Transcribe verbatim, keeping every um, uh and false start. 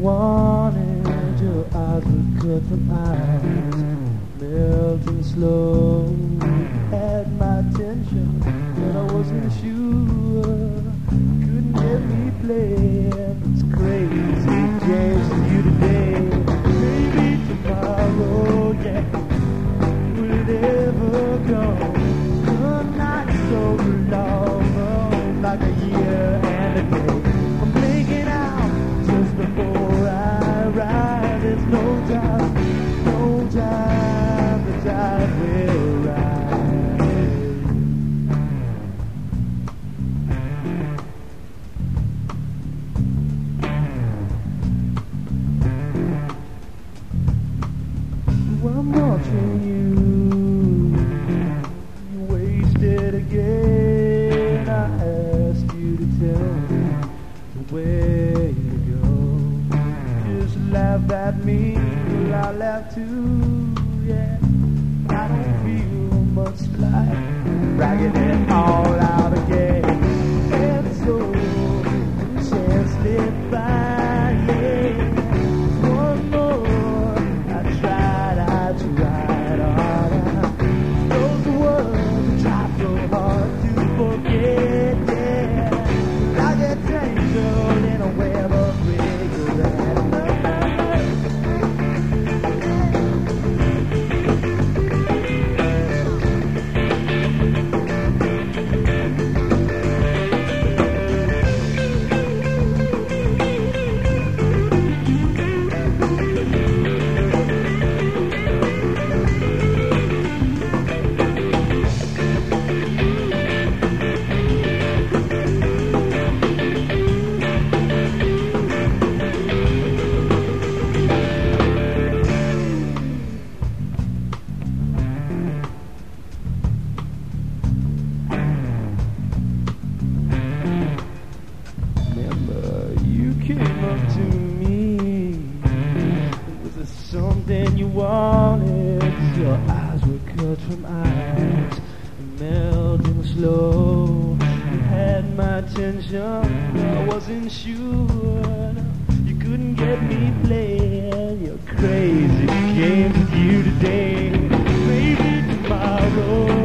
wanted. Your eyes were cut from ice, melting slow. You had my attention, but I wasn't sure. Couldn't get me playing. It's crazy games for you today. Maybe tomorrow, yeah. Will it ever come? The night's so long, like a year and a day. I'm blinking out just before I rise. There's no time, no time, the tide will rise. Well, I'm watching you, you wasted again. I asked you to tell me where you go. Just laugh at me, well I laugh too, yeah. I don't feel much like bragging it all out again. And so, the chance slip by, yeah. One more, I tried, I tried hard. Those words I tried so hard to forget, yeah. I get tangled in a web of regret. Came up to me. Was it something you wanted? Your eyes were cut from ice, melting slow. You had my attention, I wasn't sure. You couldn't get me playing your crazy games with you today. Maybe tomorrow.